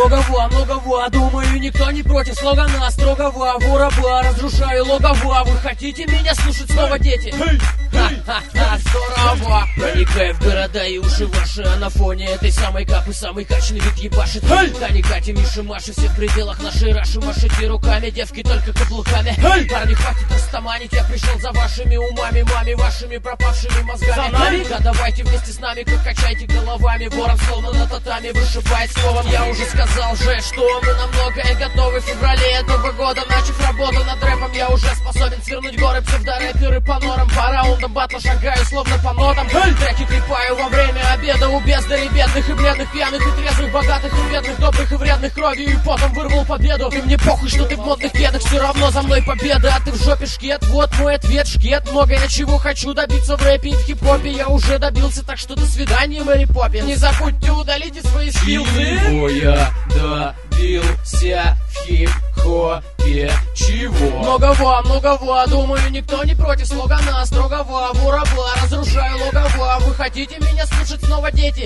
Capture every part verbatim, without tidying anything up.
Многого, многого, думаю, никто не против слогана строгого. Вороба, разрушаю логово. Вы хотите меня слушать снова, дети? Ха-ха-ха, здорово. Проникая в города и уши ваши, а на фоне этой самой капы самый качный вид ебашит. Таня, Катя, Миша, Маша, все в пределах нашей раши. Машите руками, девки только каблуками. Парни, хватит растаманить, я пришел за вашими умами, мами, вашими пропавшими мозгами. Да давайте вместе с нами, как качайте головами. Ворон словно на татами вышибает словом. Я уже сказал же, что мы на многое готовы. В феврале этого года, начав работу над рэпом, я уже способен свернуть горы. Псевдорэперы по норам, по раундам батла шагаю, словно по нотам. Треки клепаю во время обеда у бездарей, бедных и бледных, пьяных и трезвых, богатых и бедных, добрых и вредных, кровью и потом вырвал победу. И мне похуй, что ты в модных кедах, все равно за мной победа. А ты в жопе шкет, вот мой ответ, шкет. Много я чего хочу добиться в рэпе и в хип-хопе. Я уже добился, так что до свидания, Мэри Поппинс. Не забудьте удалите свои скиллы. Чего я добился в хип-хопе? Чего? Многого, многого, думаю, никто не против слогана строгого. Вороба, разрушаю логово. Вы хотите меня слушать снова, дети?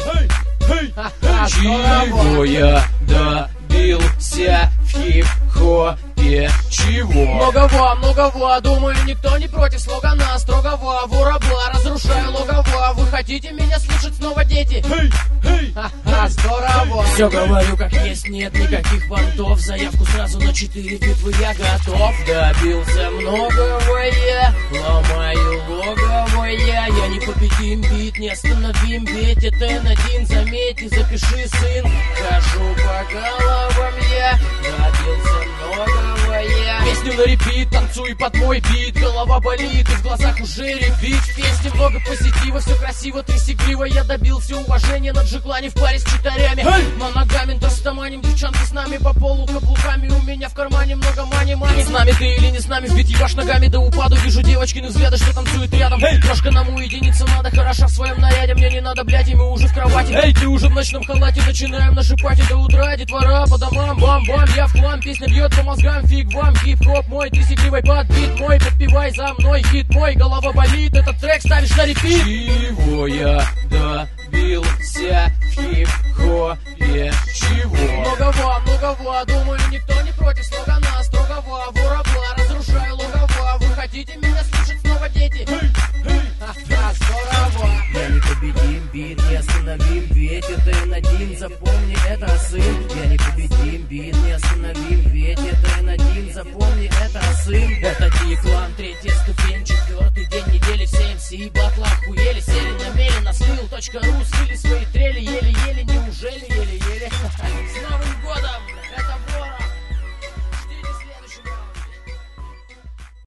Чего я добился в хип-хопе? Чего? Многого, многого, думаю, никто не против слогана строгого. Вороба, разрушаю логово. Вы хотите меня слушать снова, дети? Ха-ха, здорово. Все говорю как есть, нет никаких понтов. Заявку сразу на четыре битвы я готов. Добился многого я, ломаю логовое. Я непобедим, бит, не остановим, ведь это эн один, заметь и запиши, сын. Хожу по головам я, добился многого я. Песню на репит, танцуй под мой бит. Голова болит, и в глазах уже репит. В песне много позитива, все красиво, ты сигриво. Я добился уважения, над Джеклани в паре с читарями. Моногамин, растаманим, девчонки с нами по полу каблуками. У меня в кармане много мани-мани. С нами ты или не с нами, в бит ебашь ногами до упаду. Вижу девочкины взгляды, что танцуют рядом. Крошка нам уединиться надо, хороша в своем наряде. Мне не надо, блядь, и мы уже в кровати. Эй, ты уже в ночном халате, начинаем наши пати до утра. Детвора по домам, бам-бам, я в хлам. Песня бьет по мозгам, фиг вам. Хип-хоп мой, ты сигривый подбит мой. Подпевай за мной, хит мой, голова болит. Этот трек ставишь на репит. Чего я добился в хип-хопе? Чего? Многого, многого, думаю, никто не против слогана строгого. Вороба, разрушаю логово. Вы хотите меня слушать снова, дети? Ха-ха, здорово. Я непобедим, бит, не остановим, ведь это эн один, запомни, это сын. Я непобедим, бит, не остановим, ведь это эн один, запомни, это сын. Это Тифлан, третья ступень, четвертый день недели, все эм си батла охуели, сели на мели, на слил точка ру, слили свои